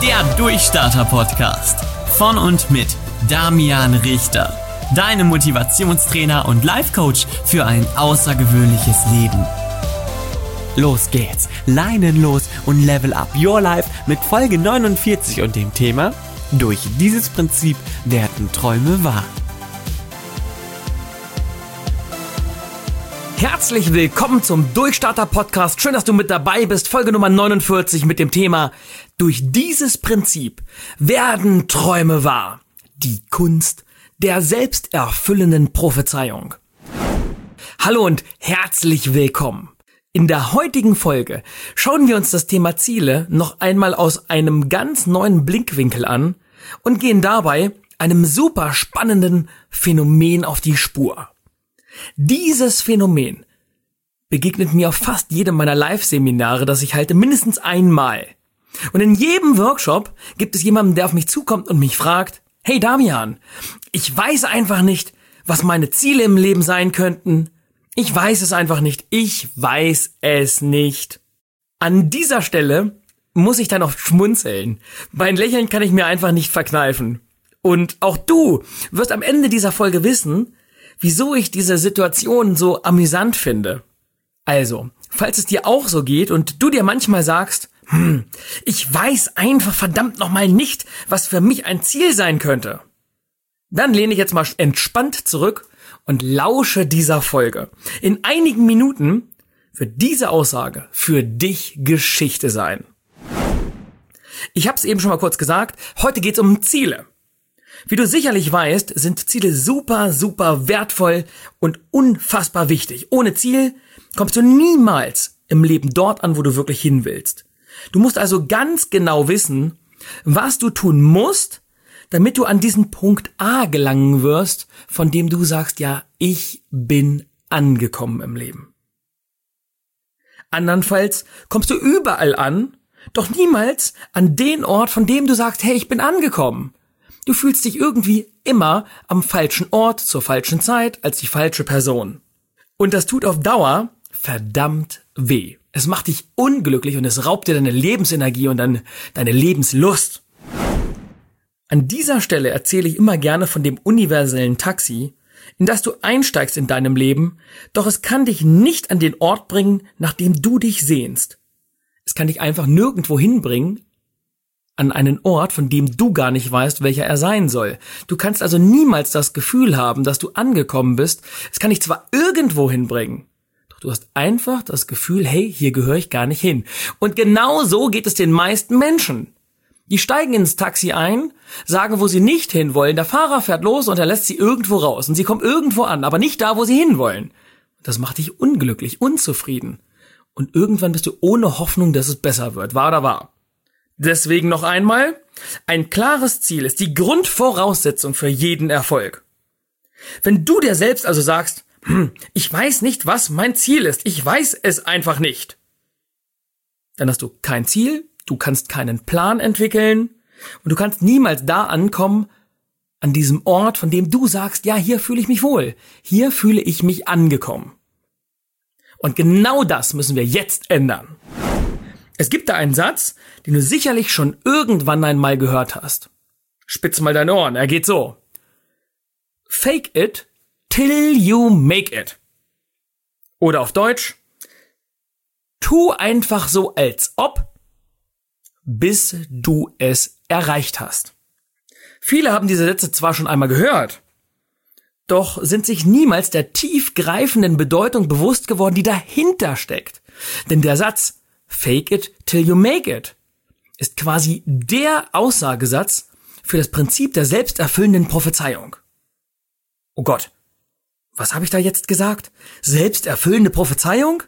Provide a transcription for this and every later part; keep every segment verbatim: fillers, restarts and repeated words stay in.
der Durchstarter-Podcast. Von und mit Damian Richter. Deinem Motivationstrainer und Life-Coach für ein außergewöhnliches Leben. Los geht's, Leinen los und level up your life mit Folge neunundvierzig und dem Thema: Durch dieses Prinzip werden Träume wahr. Herzlich willkommen zum Durchstarter-Podcast. Schön, dass du mit dabei bist. Folge Nummer neunundvierzig mit dem Thema: Durch dieses Prinzip werden Träume wahr. Die Kunst der selbsterfüllenden Prophezeiung. Hallo und herzlich willkommen. In der heutigen Folge schauen wir uns das Thema Ziele noch einmal aus einem ganz neuen Blickwinkel an und gehen dabei einem super spannenden Phänomen auf die Spur. Dieses Phänomen begegnet mir auf fast jedem meiner Live-Seminare, das ich halte, mindestens einmal. Und in jedem Workshop gibt es jemanden, der auf mich zukommt und mich fragt: Hey Damian, ich weiß einfach nicht, was meine Ziele im Leben sein könnten. Ich weiß es einfach nicht. Ich weiß es nicht. An dieser Stelle muss ich dann oft schmunzeln. Mein Lächeln kann ich mir einfach nicht verkneifen. Und auch du wirst am Ende dieser Folge wissen, wieso ich diese Situation so amüsant finde. Also, falls es dir auch so geht und du dir manchmal sagst, hm, ich weiß einfach verdammt nochmal nicht, was für mich ein Ziel sein könnte, dann lehne ich jetzt mal entspannt zurück und lausche dieser Folge. In einigen Minuten wird diese Aussage für dich Geschichte sein. Ich habe es eben schon mal kurz gesagt, heute geht es um Ziele. Wie du sicherlich weißt, sind Ziele super, super wertvoll und unfassbar wichtig. Ohne Ziel kommst du niemals im Leben dort an, wo du wirklich hin willst. Du musst also ganz genau wissen, was du tun musst, damit du an diesen Punkt A gelangen wirst, von dem du sagst, ja, ich bin angekommen im Leben. Andernfalls kommst du überall an, doch niemals an den Ort, von dem du sagst, hey, ich bin angekommen. Du fühlst dich irgendwie immer am falschen Ort, zur falschen Zeit, als die falsche Person. Und das tut auf Dauer verdammt weh. Es macht dich unglücklich und es raubt dir deine Lebensenergie und dann deine Lebenslust. An dieser Stelle erzähle ich immer gerne von dem universellen Taxi, in das du einsteigst in deinem Leben, doch es kann dich nicht an den Ort bringen, nach dem du dich sehnst. Es kann dich einfach nirgendwo hinbringen, an einen Ort, von dem du gar nicht weißt, welcher er sein soll. Du kannst also niemals das Gefühl haben, dass du angekommen bist. Es kann dich zwar irgendwo hinbringen, doch du hast einfach das Gefühl, hey, hier gehöre ich gar nicht hin. Und genau so geht es den meisten Menschen. Die steigen ins Taxi ein, sagen, wo sie nicht hinwollen. Der Fahrer fährt los und er lässt sie irgendwo raus. Und sie kommen irgendwo an, aber nicht da, wo sie hinwollen. Das macht dich unglücklich, unzufrieden. Und irgendwann bist du ohne Hoffnung, dass es besser wird. Wahr oder wahr? Deswegen noch einmal, ein klares Ziel ist die Grundvoraussetzung für jeden Erfolg. Wenn du dir selbst also sagst, hm, ich weiß nicht, was mein Ziel ist, ich weiß es einfach nicht, dann hast du kein Ziel, du kannst keinen Plan entwickeln und du kannst niemals da ankommen, an diesem Ort, von dem du sagst, ja, hier fühle ich mich wohl, hier fühle ich mich angekommen. Und genau das müssen wir jetzt ändern. Es gibt da einen Satz, den du sicherlich schon irgendwann einmal gehört hast. Spitz mal deine Ohren, er geht so: Fake it till you make it. Oder auf Deutsch: Tu einfach so als ob, bis du es erreicht hast. Viele haben diese Sätze zwar schon einmal gehört, doch sind sich niemals der tiefgreifenden Bedeutung bewusst geworden, die dahinter steckt. Denn der Satz Fake it till you make it ist quasi der Aussagesatz für das Prinzip der selbsterfüllenden Prophezeiung. Oh Gott, was habe ich da jetzt gesagt? Selbsterfüllende Prophezeiung?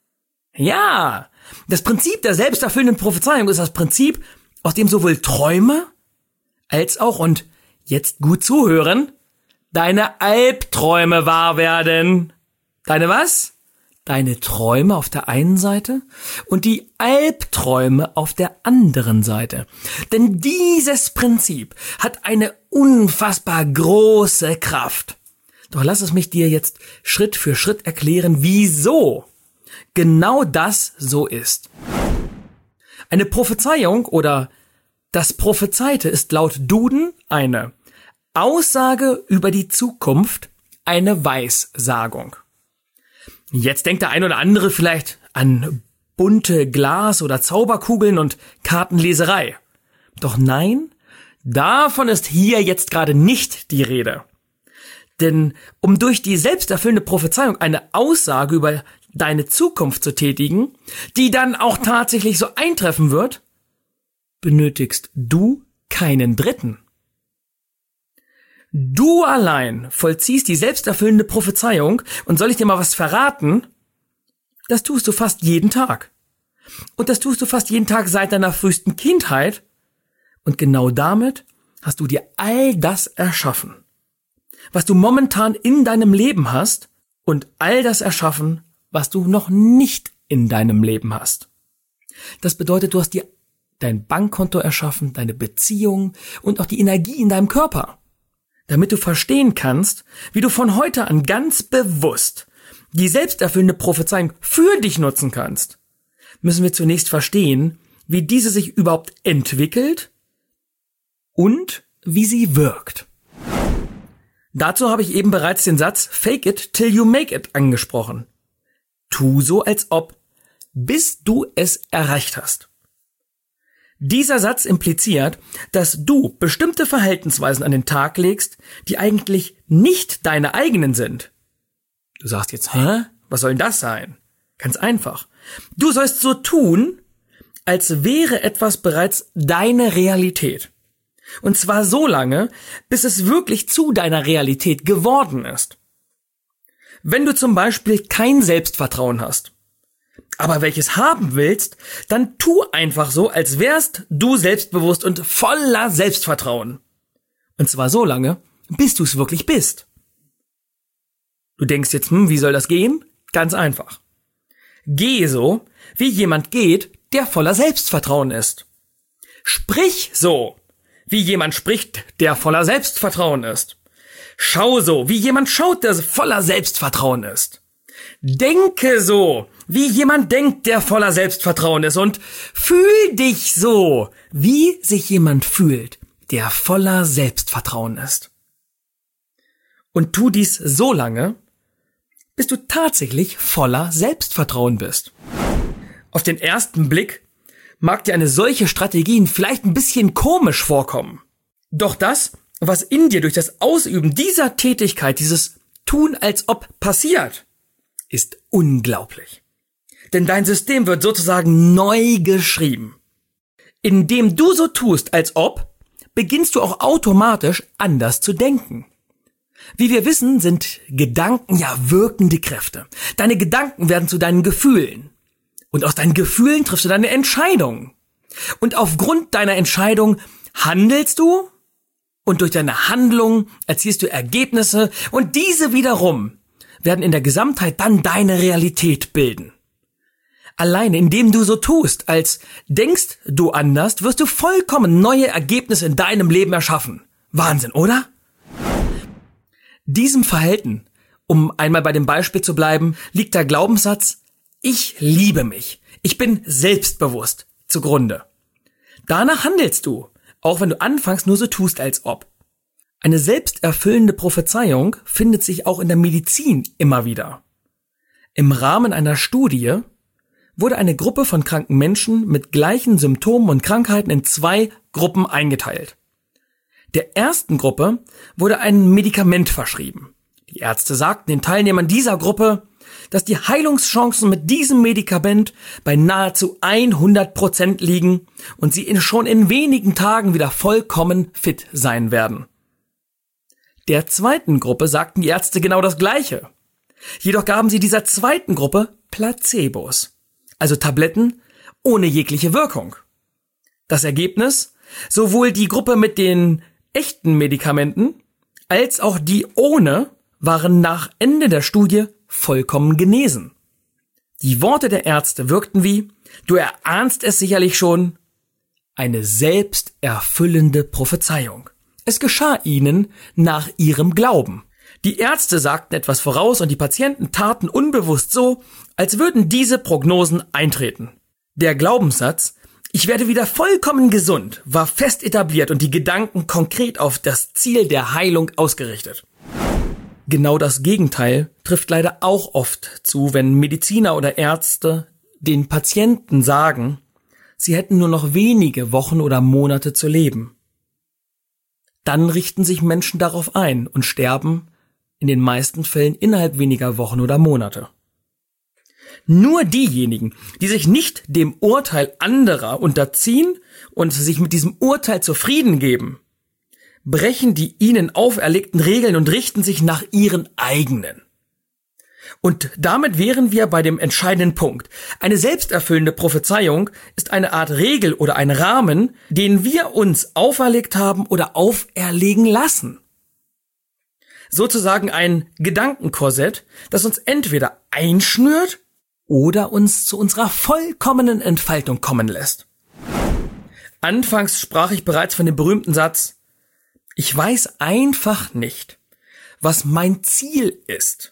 Ja, das Prinzip der selbsterfüllenden Prophezeiung ist das Prinzip, aus dem sowohl Träume als auch, und jetzt gut zuhören, deine Albträume wahr werden. Deine was? Deine Träume auf der einen Seite und die Albträume auf der anderen Seite. Denn dieses Prinzip hat eine unfassbar große Kraft. Doch lass es mich dir jetzt Schritt für Schritt erklären, wieso genau das so ist. Eine Prophezeiung oder Das Prophezeite ist laut Duden eine Aussage über die Zukunft, eine Weissagung. Jetzt denkt der ein oder andere vielleicht an bunte Glas- oder Zauberkugeln und Kartenleserei. Doch nein, davon ist hier jetzt gerade nicht die Rede. Denn um durch die selbsterfüllende Prophezeiung eine Aussage über deine Zukunft zu tätigen, die dann auch tatsächlich so eintreffen wird, benötigst du keinen Dritten. Du allein vollziehst die selbsterfüllende Prophezeiung und soll ich dir mal was verraten? Das tust du fast jeden Tag. Und das tust du fast jeden Tag seit deiner frühesten Kindheit. Und genau damit hast du dir all das erschaffen, was du momentan in deinem Leben hast und all das erschaffen, was du noch nicht in deinem Leben hast. Das bedeutet, du hast dir dein Bankkonto erschaffen, deine Beziehung und auch die Energie in deinem Körper. Damit du verstehen kannst, wie du von heute an ganz bewusst die selbsterfüllende Prophezeiung für dich nutzen kannst, müssen wir zunächst verstehen, wie diese sich überhaupt entwickelt und wie sie wirkt. Dazu habe ich eben bereits den Satz Fake it till you make it angesprochen. Tu so, als ob, bis du es erreicht hast. Dieser Satz impliziert, dass du bestimmte Verhaltensweisen an den Tag legst, die eigentlich nicht deine eigenen sind. Du sagst jetzt, hä? Was soll denn das sein? Ganz einfach. Du sollst so tun, als wäre etwas bereits deine Realität. Und zwar so lange, bis es wirklich zu deiner Realität geworden ist. Wenn du zum Beispiel kein Selbstvertrauen hast, aber welches haben willst, dann tu einfach so, als wärst du selbstbewusst und voller Selbstvertrauen. Und zwar so lange, bis du es wirklich bist. Du denkst jetzt, hm, wie soll das gehen? Ganz einfach. Geh so, wie jemand geht, der voller Selbstvertrauen ist. Sprich so, wie jemand spricht, der voller Selbstvertrauen ist. Schau so, wie jemand schaut, der voller Selbstvertrauen ist. Denke so, wie jemand denkt, der voller Selbstvertrauen ist, und fühl dich so, wie sich jemand fühlt, der voller Selbstvertrauen ist. Und tu dies so lange, bis du tatsächlich voller Selbstvertrauen bist. Auf den ersten Blick mag dir eine solche Strategie vielleicht ein bisschen komisch vorkommen. Doch das, was in dir durch das Ausüben dieser Tätigkeit, dieses Tun als ob passiert, ist unglaublich. Denn dein System wird sozusagen neu geschrieben. Indem du so tust, als ob, beginnst du auch automatisch anders zu denken. Wie wir wissen, sind Gedanken ja wirkende Kräfte. Deine Gedanken werden zu deinen Gefühlen. Und aus deinen Gefühlen triffst du deine Entscheidungen. Und aufgrund deiner Entscheidung handelst du, und durch deine Handlung erzielst du Ergebnisse, und diese wiederum werden in der Gesamtheit dann deine Realität bilden. Alleine indem du so tust, als denkst du anders, wirst du vollkommen neue Ergebnisse in deinem Leben erschaffen. Wahnsinn, oder? Diesem Verhalten, um einmal bei dem Beispiel zu bleiben, liegt der Glaubenssatz, ich liebe mich, ich bin selbstbewusst, zugrunde. Danach handelst du, auch wenn du anfangs nur so tust, als ob. Eine selbsterfüllende Prophezeiung findet sich auch in der Medizin immer wieder. Im Rahmen einer Studie wurde eine Gruppe von kranken Menschen mit gleichen Symptomen und Krankheiten in zwei Gruppen eingeteilt. Der ersten Gruppe wurde ein Medikament verschrieben. Die Ärzte sagten den Teilnehmern dieser Gruppe, dass die Heilungschancen mit diesem Medikament bei nahezu hundert Prozent liegen und sie in schon in wenigen Tagen wieder vollkommen fit sein werden. Der zweiten Gruppe sagten die Ärzte genau das Gleiche. Jedoch gaben sie dieser zweiten Gruppe Placebos, also Tabletten ohne jegliche Wirkung. Das Ergebnis? Sowohl die Gruppe mit den echten Medikamenten als auch die ohne waren nach Ende der Studie vollkommen genesen. Die Worte der Ärzte wirkten wie, du erahnst es sicherlich schon, eine selbsterfüllende Prophezeiung. Es geschah ihnen nach ihrem Glauben. Die Ärzte sagten etwas voraus und die Patienten taten unbewusst so, als würden diese Prognosen eintreten. Der Glaubenssatz, Ich werde wieder vollkommen gesund war fest etabliert und die Gedanken konkret auf das Ziel der Heilung ausgerichtet. Genau das Gegenteil trifft leider auch oft zu, wenn Mediziner oder Ärzte den Patienten sagen, sie hätten nur noch wenige Wochen oder Monate zu leben. Dann richten sich Menschen darauf ein und sterben in den meisten Fällen innerhalb weniger Wochen oder Monate. Nur diejenigen, die sich nicht dem Urteil anderer unterziehen und sich mit diesem Urteil zufrieden geben, brechen die ihnen auferlegten Regeln und richten sich nach ihren eigenen. Und damit wären wir bei dem entscheidenden Punkt. Eine selbsterfüllende Prophezeiung ist eine Art Regel oder ein Rahmen, den wir uns auferlegt haben oder auferlegen lassen. Sozusagen ein Gedankenkorsett, das uns entweder einschnürt oder uns zu unserer vollkommenen Entfaltung kommen lässt. Anfangs sprach ich bereits von dem berühmten Satz: Ich weiß einfach nicht, was mein Ziel ist.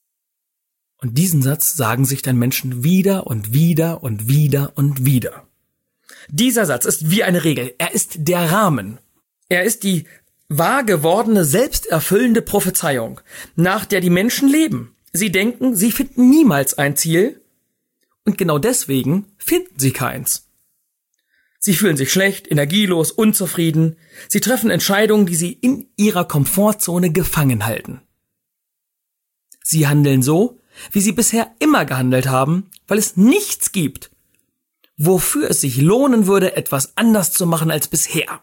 Und diesen Satz sagen sich dann Menschen wieder und wieder und wieder und wieder. Dieser Satz ist wie eine Regel. Er ist der Rahmen. Er ist die wahr gewordene, selbsterfüllende Prophezeiung, nach der die Menschen leben. Sie denken, sie finden niemals ein Ziel und genau deswegen finden sie keins. Sie fühlen sich schlecht, energielos, unzufrieden. Sie treffen Entscheidungen, die sie in ihrer Komfortzone gefangen halten. Sie handeln so, wie sie bisher immer gehandelt haben, weil es nichts gibt, wofür es sich lohnen würde, etwas anders zu machen als bisher.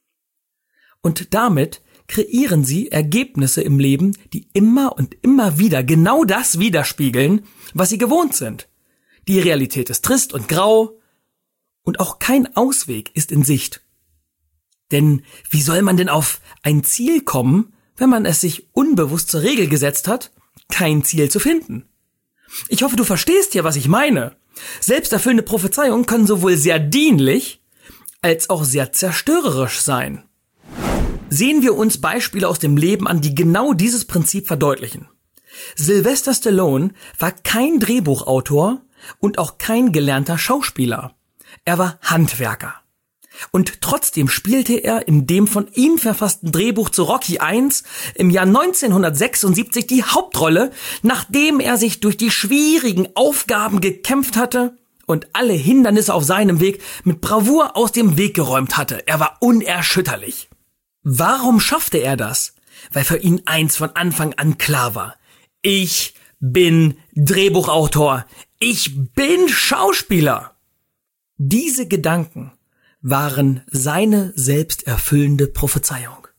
Und damit kreieren sie Ergebnisse im Leben, die immer und immer wieder genau das widerspiegeln, was sie gewohnt sind. Die Realität ist trist und grau und auch kein Ausweg ist in Sicht. Denn wie soll man denn auf ein Ziel kommen, wenn man es sich unbewusst zur Regel gesetzt hat, kein Ziel zu finden? Ich hoffe, du verstehst ja, was ich meine. Selbsterfüllende Prophezeiungen können sowohl sehr dienlich als auch sehr zerstörerisch sein. Sehen wir uns Beispiele aus dem Leben an, die genau dieses Prinzip verdeutlichen. Sylvester Stallone war kein Drehbuchautor und auch kein gelernter Schauspieler. Er war Handwerker. Und trotzdem spielte er in dem von ihm verfassten Drehbuch zu Rocky eins im Jahr neunzehnhundertsechsundsiebzig die Hauptrolle, nachdem er sich durch die schwierigen Aufgaben gekämpft hatte und alle Hindernisse auf seinem Weg mit Bravour aus dem Weg geräumt hatte. Er war unerschütterlich. Warum schaffte er das? Weil für ihn eins von Anfang an klar war: Ich bin Drehbuchautor. Ich bin Schauspieler. Diese Gedanken waren seine selbsterfüllende Prophezeiung.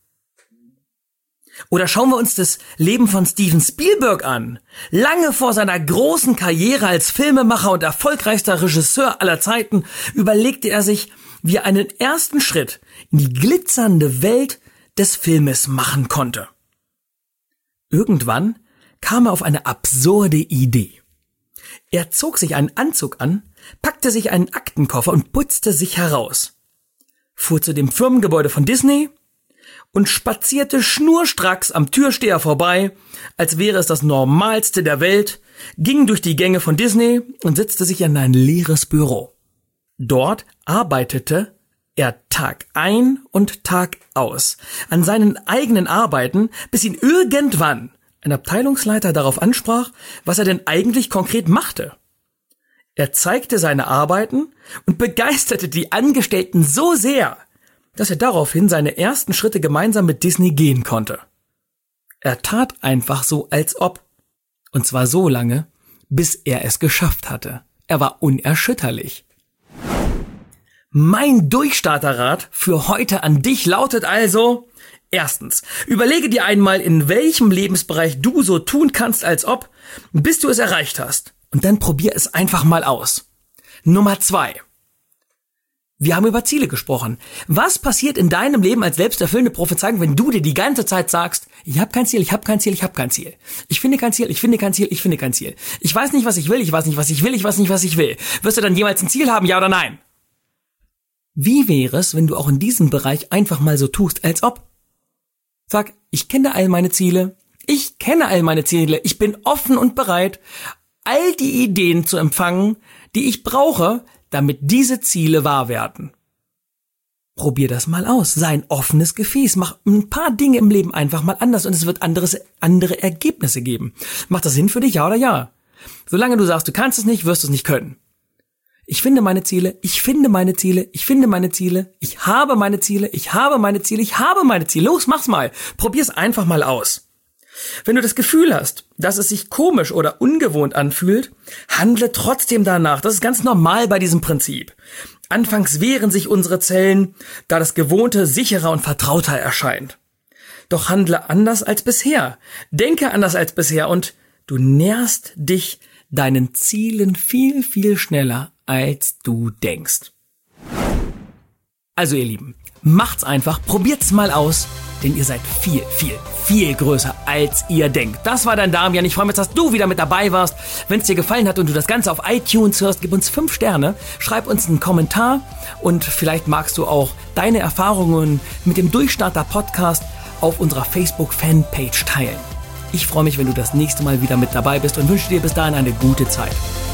Oder schauen wir uns das Leben von Steven Spielberg an. Lange vor seiner großen Karriere als Filmemacher und erfolgreichster Regisseur aller Zeiten überlegte er sich, wie er einen ersten Schritt in die glitzernde Welt des Filmes machen konnte. Irgendwann kam er auf eine absurde Idee. Er zog sich einen Anzug an, packte sich einen Aktenkoffer und putzte sich heraus, fuhr zu dem Firmengebäude von Disney und spazierte schnurstracks am Türsteher vorbei, als wäre es das Normalste der Welt, ging durch die Gänge von Disney und setzte sich in ein leeres Büro. Dort arbeitete er Tag ein und Tag aus an seinen eigenen Arbeiten, bis ihn irgendwann ein Abteilungsleiter darauf ansprach, was er denn eigentlich konkret machte. Er zeigte seine Arbeiten und begeisterte die Angestellten so sehr, dass er daraufhin seine ersten Schritte gemeinsam mit Disney gehen konnte. Er tat einfach so, als ob. Und zwar so lange, bis er es geschafft hatte. Er war unerschütterlich. Mein Durchstarterrat für heute an dich lautet also: Erstens, überlege dir einmal, in welchem Lebensbereich du so tun kannst, als ob, bis du es erreicht hast. Und dann probier es einfach mal aus. Nummer zwei. Wir haben über Ziele gesprochen. Was passiert in deinem Leben als selbsterfüllende Prophezeiung, wenn du dir die ganze Zeit sagst: Ich habe kein Ziel, ich habe kein Ziel, ich habe kein Ziel. Ich finde kein Ziel, ich finde kein Ziel, ich finde kein Ziel. Ich weiß nicht, was ich will, ich weiß nicht, was ich will, ich weiß nicht, was ich will. Wirst du dann jemals ein Ziel haben, ja oder nein? Wie wäre es, wenn du auch in diesem Bereich einfach mal so tust, als ob? Sag: Ich kenne all meine Ziele, ich kenne all meine Ziele, ich bin offen und bereit, all die Ideen zu empfangen, die ich brauche, damit diese Ziele wahr werden. Probier das mal aus. Sei ein offenes Gefäß. Mach ein paar Dinge im Leben einfach mal anders und es wird anderes, andere Ergebnisse geben. Macht das Sinn für dich, ja oder ja? Solange du sagst, du kannst es nicht, wirst du es nicht können. Ich finde meine Ziele, ich finde meine Ziele, ich finde meine Ziele, ich habe meine Ziele, ich habe meine Ziele, ich habe meine Ziele. Los, mach's mal. Probier's einfach mal aus. Wenn du das Gefühl hast, dass es sich komisch oder ungewohnt anfühlt, handle trotzdem danach. Das ist ganz normal bei diesem Prinzip. Anfangs wehren sich unsere Zellen, da das Gewohnte sicherer und vertrauter erscheint. Doch handle anders als bisher. Denke anders als bisher und du näherst dich deinen Zielen viel, viel schneller, als du denkst. Also ihr Lieben, macht's einfach, probiert's mal aus, denn ihr seid viel, viel, viel größer, als ihr denkt. Das war dein Damian. Ich freue mich, dass du wieder mit dabei warst. Wenn es dir gefallen hat und du das Ganze auf iTunes hörst, gib uns fünf Sterne, schreib uns einen Kommentar und vielleicht magst du auch deine Erfahrungen mit dem Durchstarter-Podcast auf unserer Facebook-Fanpage teilen. Ich freue mich, wenn du das nächste Mal wieder mit dabei bist und wünsche dir bis dahin eine gute Zeit.